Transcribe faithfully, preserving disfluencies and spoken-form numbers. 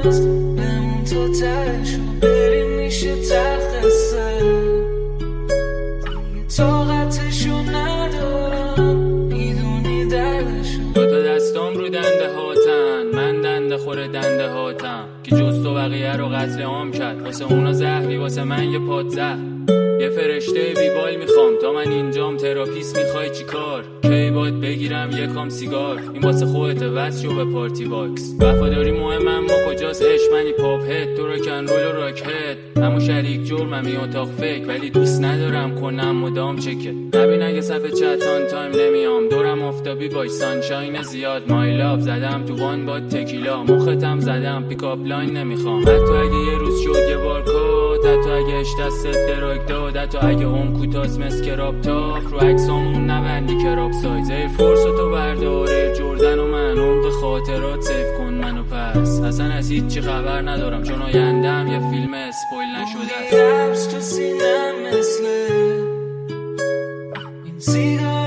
هست بمون تا تهشو بریم میشه تخصه دیگه طاقتشو ندارم میدونی دردشو دو تا دستام رو دنده هاتن من دنده خور دنده هاتم که جز تو بقیه رو قتل عام کرد واسه اونا زهری واسه من یه پاد زهر یه فرشته بیبال میخوام تا من اینجام تراپیست میخوای چی کار کی باید بگیرم یکم سیگار این واسه خودت وصل شو به پارتی باکس وفاداری مهم اما کجاست عشق منی پاپ هد تو راکن رول و راک هد همو شریک جرممی اتاق فکر ولی دوست ندارم کنم مدام چکه نبین اگه صفحه چتان تایم نمیام دورم آفتابی باش سانشاین زیاد مای لاف زدم تو وان با تکیلا مختم زدم پیکاپ لاین نمیخوام حتی اگه یه روز شد یه بار کات حتی اگه اش دست دراگ داد حتی اگه هم کوتاس مسکراب تاپ رو عکسامون نبندی کراب سایزه فرس و تو برداره جردن و من عمق خاطرات سیف کن منو پس اصلا از هیچ چی خبر ندارم چون آیندم یه فیلم اسپویل نشده است لبس تو سینم مثل این سیگار